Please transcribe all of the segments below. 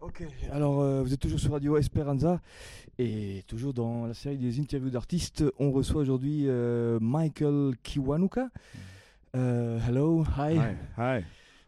Ok, alors vous êtes toujours sur Radio Esperanza et toujours dans la série des interviews d'artistes. On reçoit aujourd'hui Michael Kiwanuka. Hello, hi. Hi.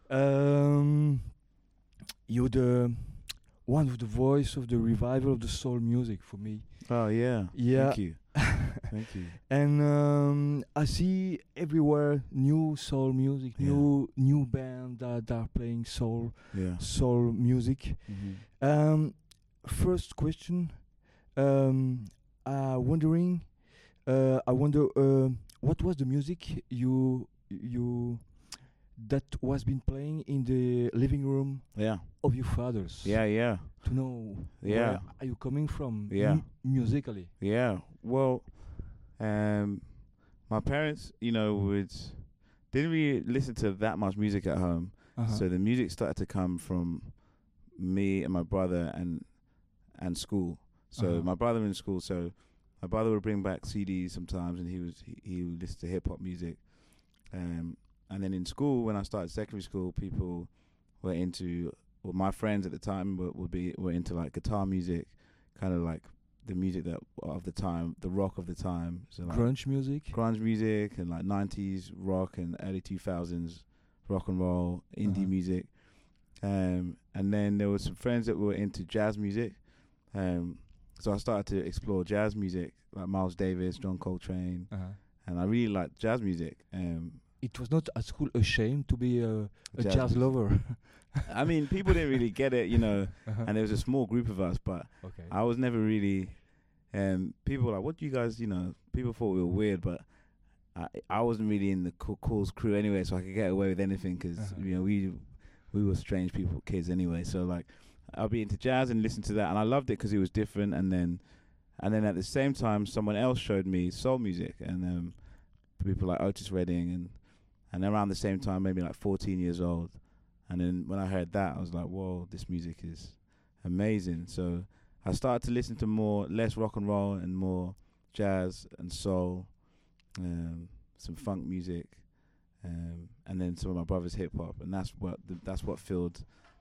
You're the one of the voice of the revival of the soul music for me. Oh yeah. Yeah. Thank you. Thank you. And I see everywhere new soul music, Yeah. new band that are playing soul Yeah. music. Mm-hmm. First question. I wonder what was the music you that was been playing in the living room Yeah. of your fathers. Yeah. To know Yeah. where are you coming from Yeah. musically. Yeah. Well, my parents, didn't really listen to that much music at home. So the music started to come from me and my brother and school. So my brother in school. So my brother would bring back CDs sometimes, and he would listen to hip hop music. And then in school, when I started secondary school, people were into, well, my friends at the time were into like guitar music, kind of like the music that of the time, the rock of the time. So like grunge music and like 90s rock and early 2000s rock and roll, indie music. And then there were some friends that were into jazz music. So I started to explore jazz music, like Miles Davis, John Coltrane, and I really liked jazz music. It was not at school a shame to be a jazz lover. I mean, people didn't really get it, and there was a small group of us, but I was never really. People were like, what do you guys, people thought we were weird, but I wasn't really in the Cool's crew anyway, so I could get away with anything because we were strange kids anyway. So like, I'll be into jazz and listen to that, and I loved it because it was different. And then at the same time, someone else showed me soul music, and people like Otis Redding, and around the same time, maybe like 14 years old. And then when I heard that, I was like, whoa, this music is amazing. So I started to listen to less rock and roll and more jazz and soul, some funk music, and then some of my brother's hip hop, and that's what filled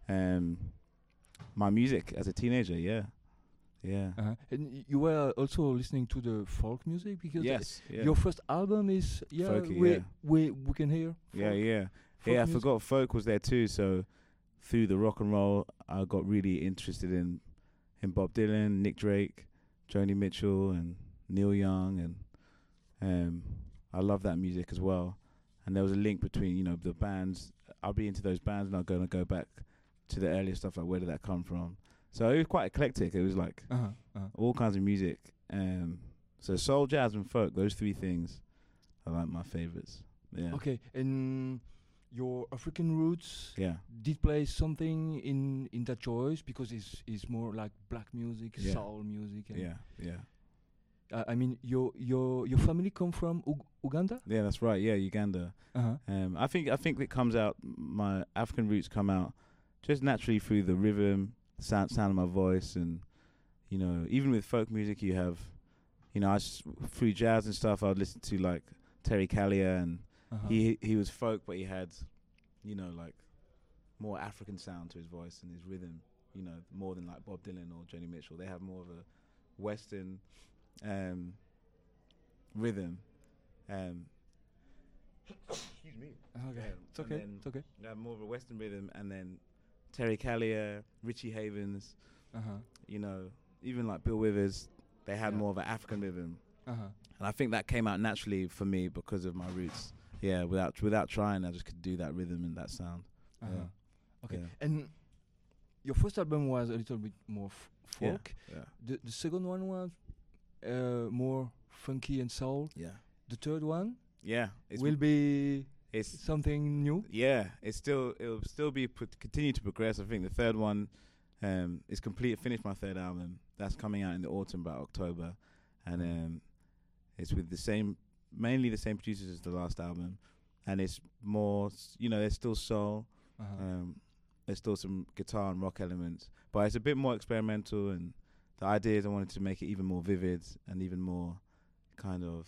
my music as a teenager. Yeah. And you were also listening to the folk music because Yeah. your first album is folky, we can hear. Folk I forgot folk was there too. So through the rock and roll, I got really interested in Bob Dylan, Nick Drake, Joni Mitchell, and Neil Young, and I love that music as well. And there was a link between the bands. I'll be into those bands, and I'm gonna go back to the earlier stuff, like where did that come from. So it was quite eclectic. It was like all kinds of music. So soul, jazz, and folk, those three things are like my favorites. Yeah. Okay, and your African roots did play something in that choice because it's more like black music, soul music. And I mean, your family come from Uganda? Yeah, that's right. Yeah, Uganda. I think it comes out. My African roots come out just naturally through the rhythm, sound of my voice, and even with folk music, you have, through jazz and stuff, I'd listen to like Terry Callier, and he was folk, but he had, like more African sound to his voice and his rhythm, more than like Bob Dylan or Joni Mitchell. They have more of a Western rhythm. Excuse me. Okay, it's okay. It's okay. They have more of a Western rhythm, and then Terry Callier, Richie Havens, even like Bill Withers, they had more of an African rhythm. And I think that came out naturally for me because of my roots. Yeah, without trying, I just could do that rhythm and that sound. Okay. And your first album was a little bit more folk. The second one was more funky and soul. Yeah. The third one will be something new. Yeah, it'll still be continue to progress. I think the third one is complete. Finished my third album. That's coming out in the autumn, about October, and it's with mainly the same producers as the last album, and it's more, there's still soul, there's still some guitar and rock elements, but it's a bit more experimental, and the idea is I wanted to make it even more vivid and even more kind of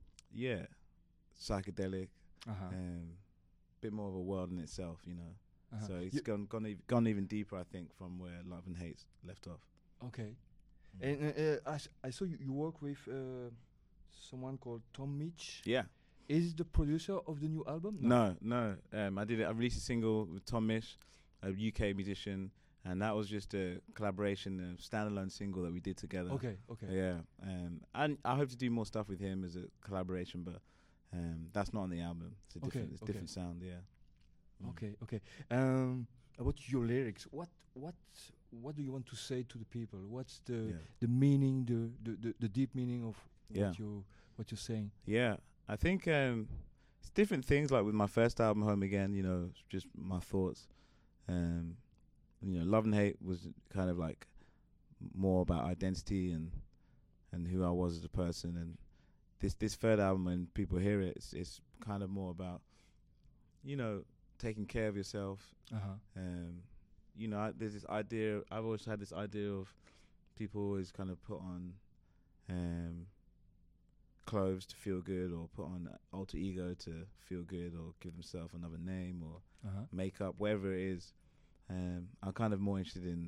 psychedelic, bit more of a world in itself, So it's gone even deeper, I think, from where Love and Hate left off. Okay. And I saw you work with someone called Tom Mitch. Yeah. Is the producer of the new album? No. I released a single with Tom Mitch, a UK musician, and that was just a collaboration, a standalone single that we did together. Okay. Yeah. And I hope to do more stuff with him as a collaboration, but that's not on the album. It's a different sound. Yeah. Okay. About your lyrics, what do you want to say to the people? What's the meaning, the deep meaning of what you're saying? Yeah, I think it's different things. Like with my first album, Home Again, just my thoughts. Love and Hate was kind of like more about identity and who I was as a person. And this third album, when people hear it, it's kind of more about taking care of yourself. There's this idea. I've always had this idea of people always kind of put on clothes to feel good, or put on alter ego to feel good, or give themselves another name, or makeup, whatever it is. I'm kind of more interested in,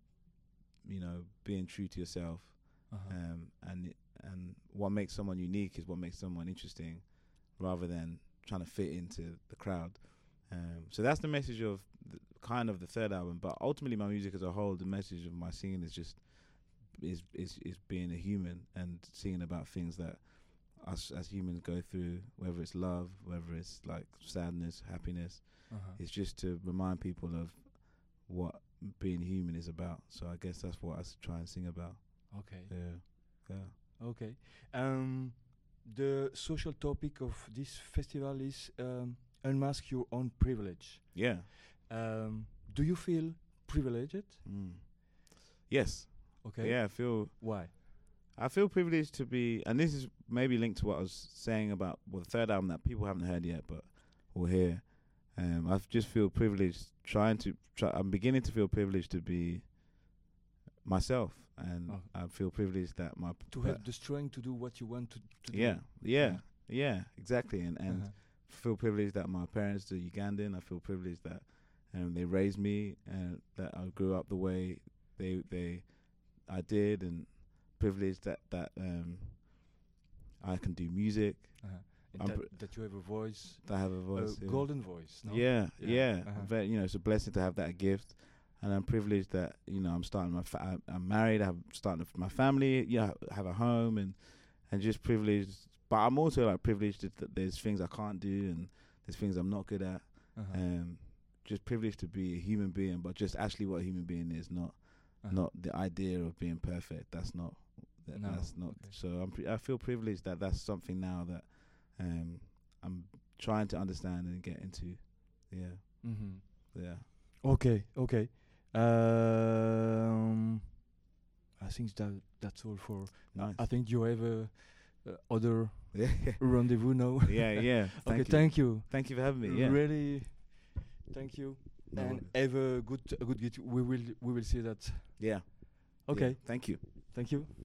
being true to yourself, and what makes someone unique is what makes someone interesting, rather than trying to fit into the crowd. So that's the message of the third album. But ultimately, my music as a whole, the message of my singing is just is being a human and singing about things that us as humans go through, whether it's love, whether it's like sadness, happiness. It's just to remind people of what being human is about. So I guess that's what I try and sing about. Okay. Yeah. Okay. The social topic of this festival is unmask your own privilege. Yeah. Do you feel privileged? Yes. Okay. Yeah, I feel. Why? I feel privileged to be, and this is maybe linked to what I was saying about the third album that people haven't heard yet, but will hear. I just feel privileged I'm beginning to feel privileged to be myself, and I feel privileged that have the strength to do what you want to do. Yeah, exactly, and feel privileged that my parents are Ugandan. I feel privileged that they raised me, and that I grew up the way I did, and privileged that I can do music. That you have a voice. That I have a voice. Golden voice. No? Yeah. It's a blessing to have that gift, and I'm privileged that I'm starting I'm married. I'm starting my family. Have a home, and just privileged. But I'm also like privileged that there's things I can't do, and there's things I'm not good at. Just privileged to be a human being, but just actually what a human being is, not the idea of being perfect. That's not. That's not. Okay. So I feel privileged that that's something now that I'm trying to understand and get into. Yeah. Yeah. Okay. I think that's all for. Nice. I think you have other rendezvous now. Yeah. Thank you. Thank you for having me. Yeah. Really, thank you. No. And have a good gig. We will see that. Yeah. Okay. Yeah. Thank you. Thank you.